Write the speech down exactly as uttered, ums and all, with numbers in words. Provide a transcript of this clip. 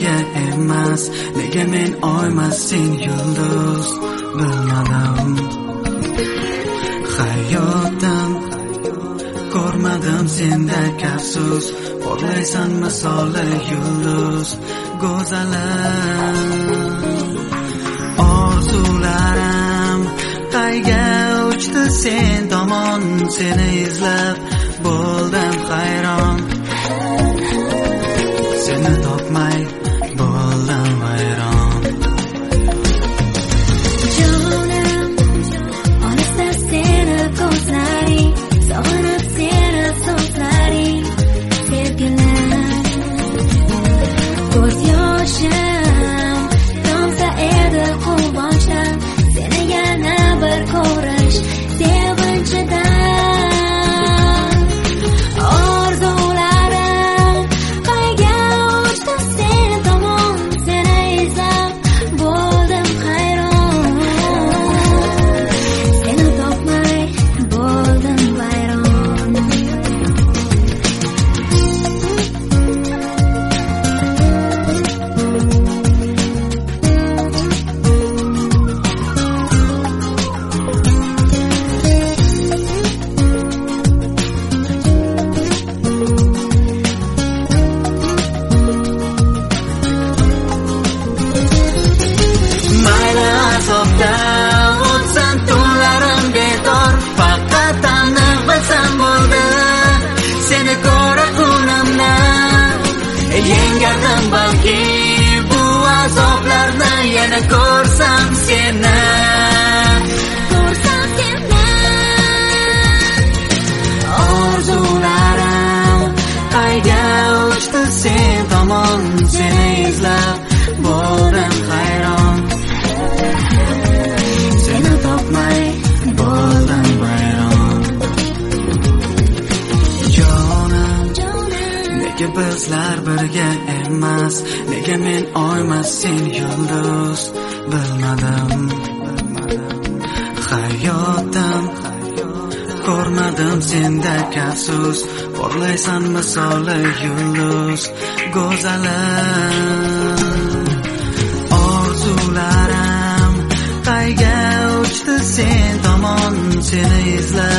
birga emas, nega men oymas sen yulduz, bilmadim. Hayotim ko'rmadim sendek afsus, porlaysan misoli yulduz, go'zalim. Orzularim qayga uchdi sen tomon, seni izlab bo'ldim hayron. Seni topmay bo'ldim vayron. Jonim, olisda seni ko'zlaring, sog'inib seni so'zlaring, sevgilim. Ko'z yoshim tomsa edi quvonchdan, seni yana bir ko'rish sevinchidan. Orzularim qayga uchdi sen tomon, seni izlab bo'ldim hayron. Seni topmay bo'ldim vayron. Mayli azobda o'tsan tunlarim bedor, faqat aniq bilsam bo'ldi, seni ko'rib kunimni yengardim balki. Bu azoblarni yana ko'rsam seni, ko'rsam seni. Orzularim qayga uchdi sen tomon, seni izlab bo'ldim hayron. Seni topmay bo'ldim vayron. Jonim, nega bizlar birga emas, nega men oymas sen yulduz, bilmadim. Hayotim ko'rmadim sendek afsus, porlaysan misoli yulduz, go'zalim. Orzularim qayga uchdi sen tomon, seni izlab